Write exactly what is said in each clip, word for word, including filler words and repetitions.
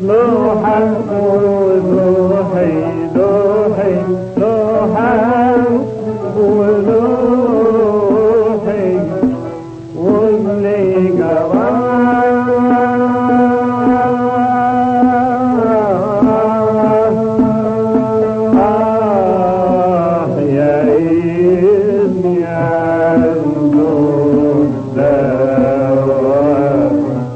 روحك وروحي روحي روحك وروحي واللي جراه يا إذن يندوب دواء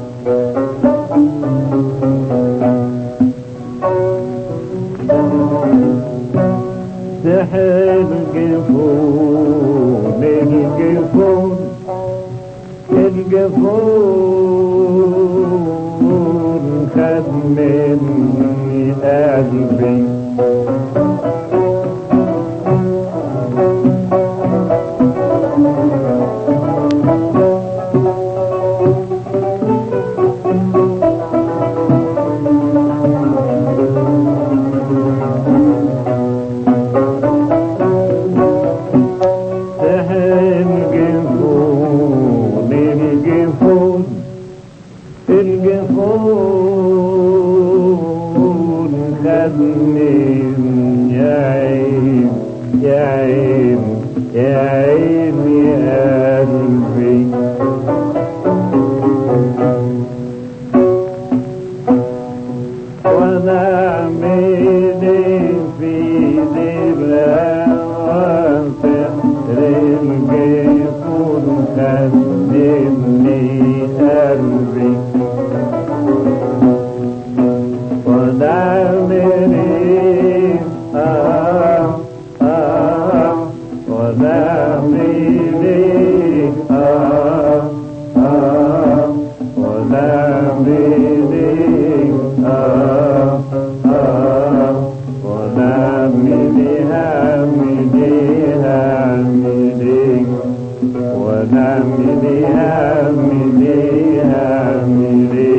سحر الجفون الجفون الجفون خد مني قلبي الجفون خدني يا عين يا عين يا عين يا قلبي وانا اعمل في الهوى سحر الجفون خدني قلبي ونعملي آه آه ونعملي آه آه ونعملي آه آه ونعملي هعملي هعملي ونعملي هعملي هعملي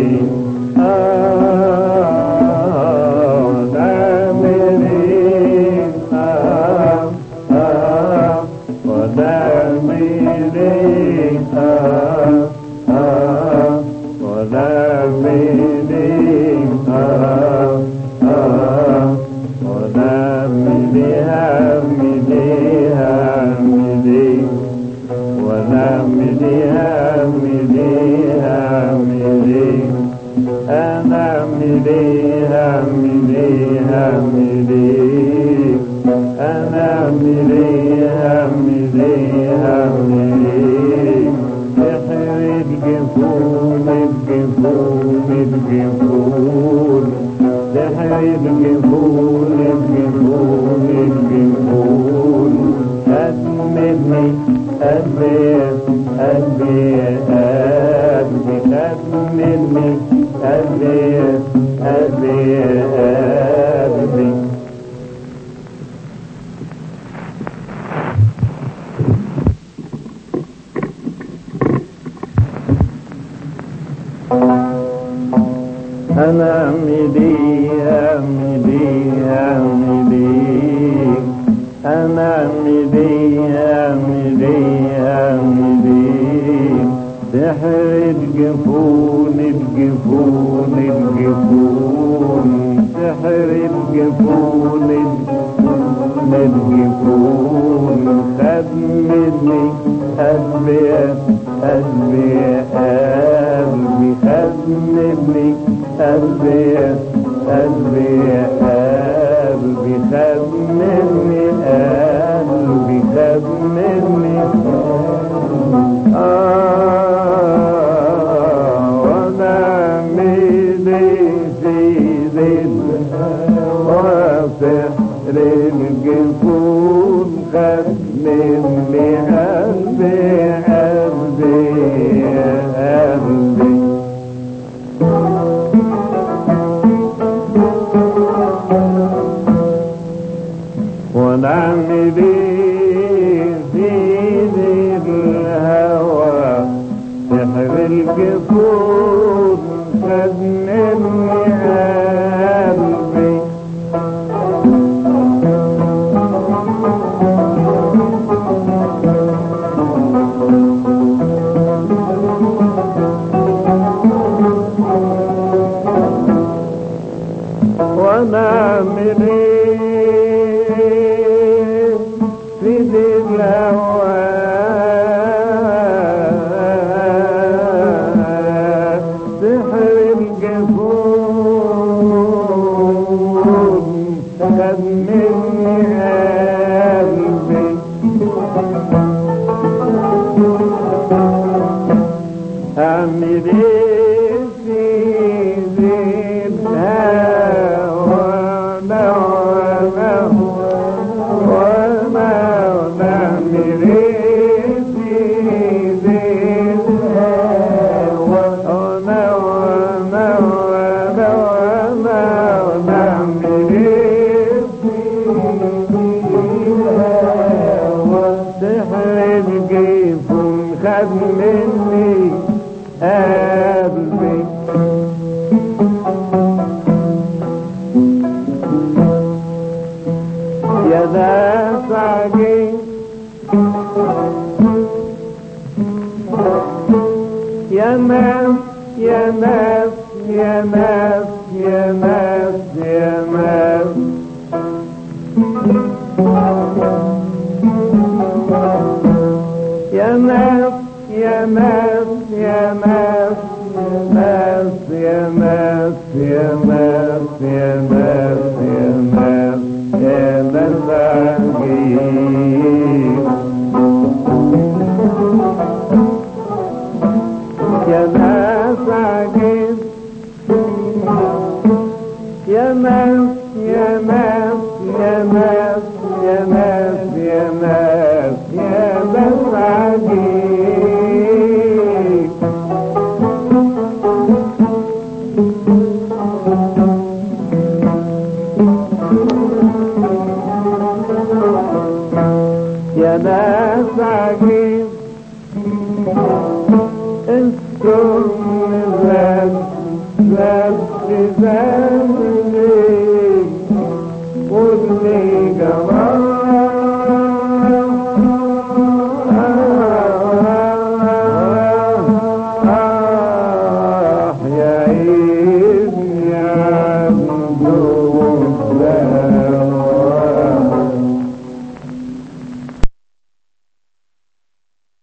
أنا أمدي أمدي أمدي أنا أمدي أمدي أمدي سحر الجفون الجفون الجفون سحر الجفون الجفون خد مني قلبي قلبي قلبي خد مني قلبي قلبي قلبي خد مني قلبي خد مني آه وانا ميلي سيد وسحر الجفون خد مني قلبي قلبي قلبي ونعملي في الهوى سحر الجفون خد مني قلبي ونعمل ايه في دي الهوى سحر الجفون خد مني قلبي اعمل ايه في دي الهوى وانا وانا وانا ونعمل ايه في دي الهوى وانا وانا وانا وانا ونعمل ايه في دي الهوى سحر الجفون خد مني قلبي يا ناس عجيب يا ناس يا ناس يا ناس يا ناس يا ناس يا ناس يا ناس يا ناس يا ناس يا ناس يا ناس يا ناس يا ناس عجيب يا ناس عجيب يا ناس يا ناس يا ناس يا ناس يا ناس يا ناس عجيب يا ناس عجيب اذكرني